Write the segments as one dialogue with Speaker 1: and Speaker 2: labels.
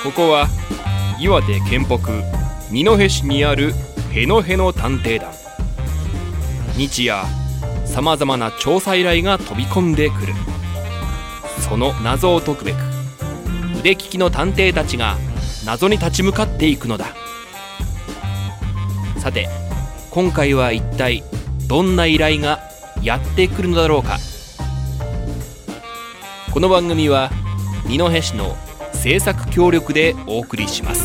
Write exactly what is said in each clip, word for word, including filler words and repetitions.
Speaker 1: ここは岩手県北二戸市にあるへのへの探偵団。日夜さまざまな調査依頼が飛び込んでくる。その謎を解くべく腕利きの探偵たちが謎に立ち向かっていくのだ。さて今回は一体どんな依頼がやってくるのだろうか。この番組は二戸市の制作協力でお送りします。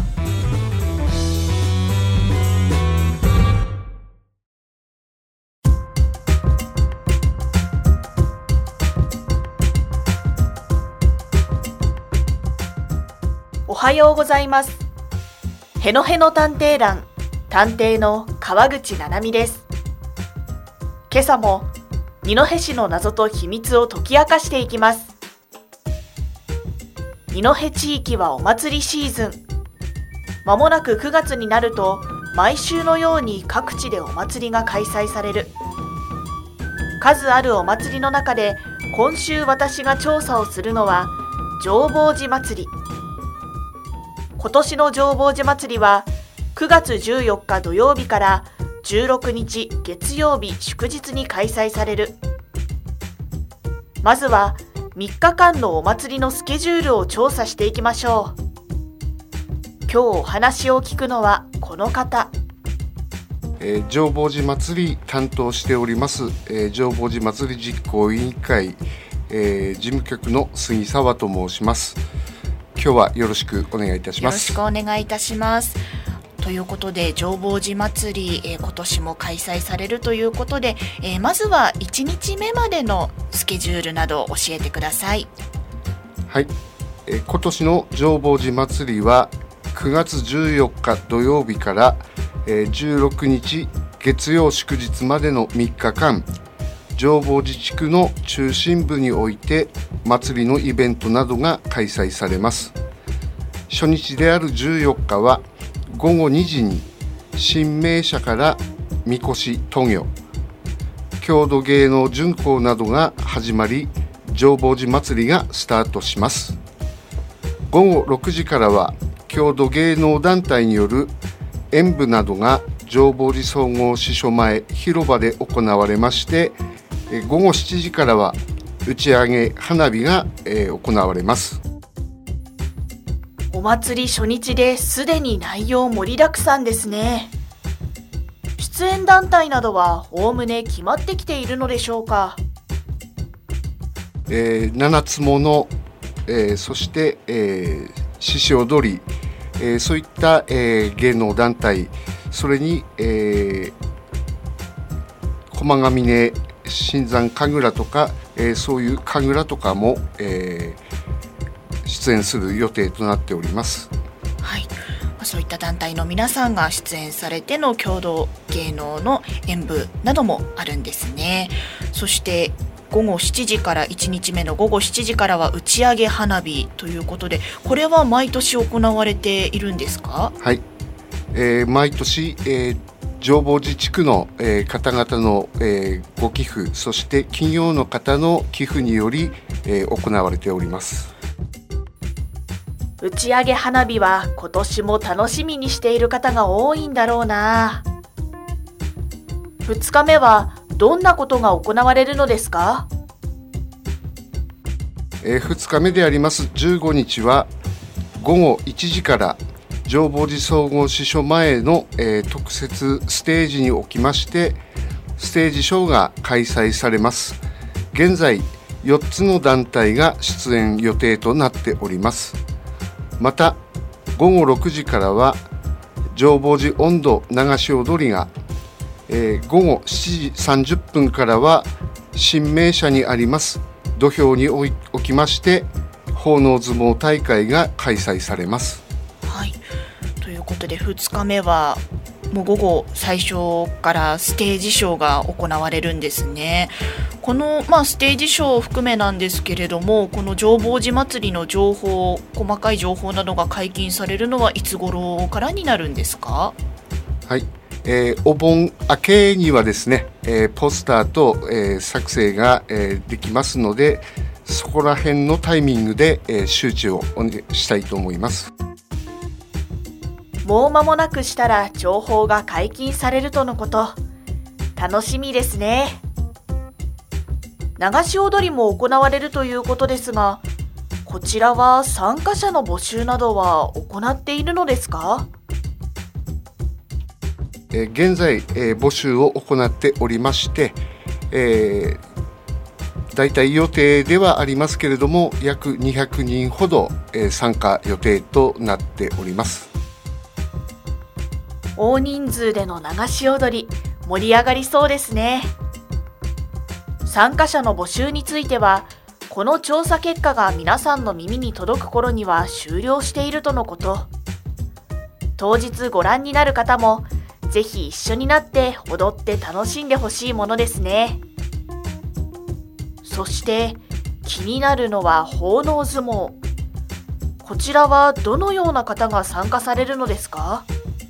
Speaker 2: おはようございます。へのへの探偵団探偵の川口七海です。今朝も二戸市の謎と秘密を解き明かしていきます。二戸地域はお祭りシーズン。まもなくくがつになると毎週のように各地でお祭りが開催される。数あるお祭りの中で今週私が調査をするのは浄法寺祭り。今年の浄法寺祭りはくがつじゅうよっか土曜日からじゅうろくにち月曜日祝日に開催される。まずはみっかかんのお祭りのスケジュールを調査していきましょう。今日お話を聞くのはこの方。
Speaker 3: えー、浄法寺祭り担当しております、えー、浄法寺祭り実行委員会、えー、事務局の杉沢と申します。今日はよろしくお願いいたします。
Speaker 2: よろしくお願いいたします。ということで浄法寺祭り、えー、今年も開催されるということで、えー、まずはいちにちめまでのスケジュールなどを教えてください。
Speaker 3: はい、えー、今年の浄法寺祭りはくがつじゅうよっか土曜日から、えー、じゅうろくにち月曜祝日までのみっかかん、浄法寺地区の中心部において祭りのイベントなどが開催されます。初日であるじゅうよっかはごごにじに神明社からみこし渡御、郷土芸能巡行などが始まり、浄法寺祭りがスタートします。ごごろくじからは郷土芸能団体による演舞などが浄法寺総合支所前広場で行われまして、ごごしちじからは打ち上げ花火が、えー、行われます。
Speaker 2: お祭り初日ですでに内容盛りだくさんですね。出演団体などはおおむね決まってきているのでしょうか。
Speaker 3: えー、七つ物、えー、そして、えー、獅子踊り、えー、そういった、えー、芸能団体、それに、えー、駒ヶ峰新山神楽とか、えー、そういう神楽とかも、えー、出演する予定となっております。
Speaker 2: はい、そういった団体の皆さんが出演されての郷土芸能の演舞などもあるんですね。そしてごごしちじからいちにちめのごごしちじからは打ち上げ花火ということで、これは毎年行われているんですか？
Speaker 3: はい、えー、毎年、えー浄法寺地区の、えー、方々の、えー、ご寄付、そして企業の方の寄付により、えー、行われております。
Speaker 2: 打ち上げ花火は今年も楽しみにしている方が多いんだろうな。ふつかめはどんなことが行われるのですか？
Speaker 3: えー、ふつかめでありますじゅうごにちはごごいちじから浄法寺総合支所前の、えー、特設ステージにおきましてステージショーが開催されます。現在よっつの団体が出演予定となっております。またごごろくじからは浄法寺音頭流し踊りが、えー、ごごしちじさんじゅっぷんからは神明社にあります土俵におきまして奉納相撲大会が開催されます。
Speaker 2: はい、ということでふつかめはもう午後最初からステージショーが行われるんですね。この、まあ、ステージショーを含めなんですけれども、この浄法寺祭りの情報、細かい情報などが解禁されるのはいつ頃からになるんですか？
Speaker 3: はい、えー、お盆明けにはですね、えー、ポスターと、えー、作成が、えー、できますので、 そこら辺のタイミングで、えー、周知をお願いしたいと思います。
Speaker 2: もう間もなくしたら情報が解禁されるとのこと。楽しみですね。流し踊りも行われるということですが、こちらは参加者の募集などは行っているのですか？
Speaker 3: えー、現在、えー、募集を行っておりまして、えー、だいたい予定ではありますけれども、約にひゃくにんほど、えー、参加予定となっております。
Speaker 2: 大人数での流し踊り、盛り上がりそうですね。参加者の募集については、この調査結果が皆さんの耳に届く頃には終了しているとのこと。当日ご覧になる方も、ぜひ一緒になって踊って楽しんでほしいものですね。そして気になるのは奉納相撲。こちらはどのような方が参加されるのですか？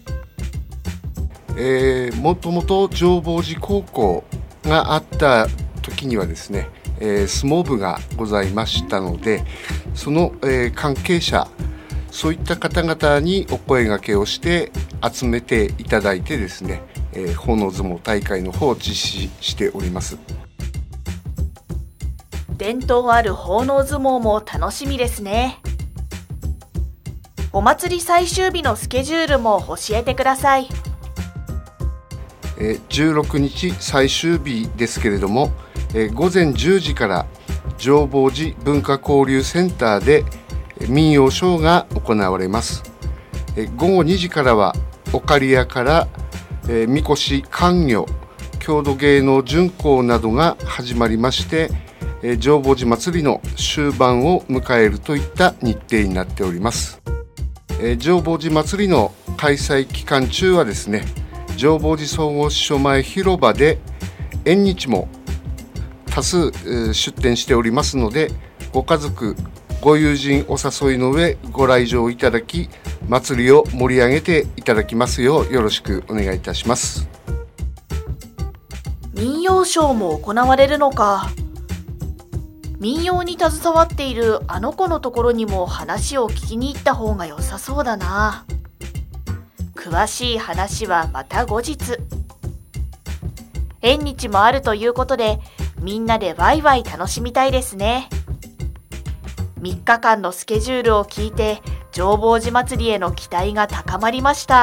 Speaker 3: えー、もともと浄法寺高校があった時にはですね、えー、相撲部がございましたので、その、えー、関係者、そういった方々にお声掛けをして集めていただいてですね、えー、奉納相撲大会の方を実施しております。
Speaker 2: 伝統ある奉納相撲も楽しみですね。お祭り最終日のスケジュールも教えてください。
Speaker 3: えー、じゅうろくにち最終日ですけれども、えー、ごぜんじゅうじから浄法寺文化交流センターで民謡ショーが行われます。えー、ごごにじからはお刈り屋から、えー、みこし観魚、郷土芸能巡行などが始まりまして、えー、浄法寺祭りの終盤を迎えるといった日程になっております。えー、浄法寺祭りの開催期間中はですね、浄法寺総合支所前広場で縁日も多数出店しておりますので、ご家族ご友人お誘いの上ご来場いただき、祭りを盛り上げていただきますようよろしくお願いいたします。
Speaker 2: 民謡ショーも行われるのか。民謡に携わっているあの子のところにも話を聞きに行った方が良さそうだな。詳しい話はまた後日。縁日もあるということで、みんなでワイワイ楽しみたいですね。みっかかんのスケジュールを聞いて、浄法寺祭りへの期待が高まりました。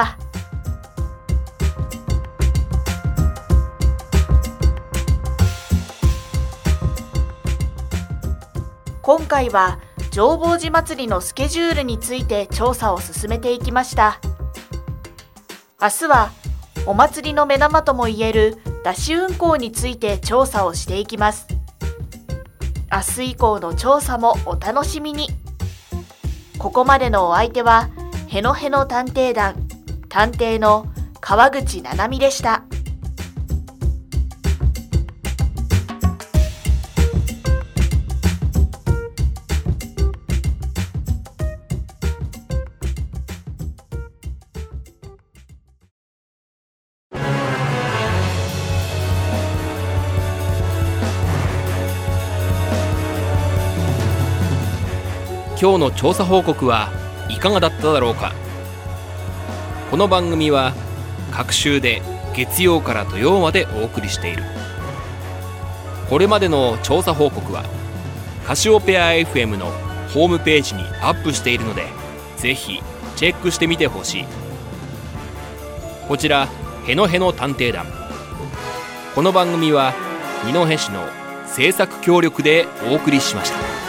Speaker 2: 今回は浄法寺祭りのスケジュールについて調査を進めていきました。明日はお祭りの目玉ともいえる山車運行について調査をしていきます。明日以降の調査もお楽しみに。ここまでのお相手はへのへの探偵団探偵の川口七海でした。
Speaker 1: 今日の調査報告はいかがだっただろうか。この番組は各週で月曜から土曜までお送りしている。これまでの調査報告はカシオペア エフエム のホームページにアップしているので、ぜひチェックしてみてほしい。こちらへのへの探偵団、この番組は二戸市の制作協力でお送りしました。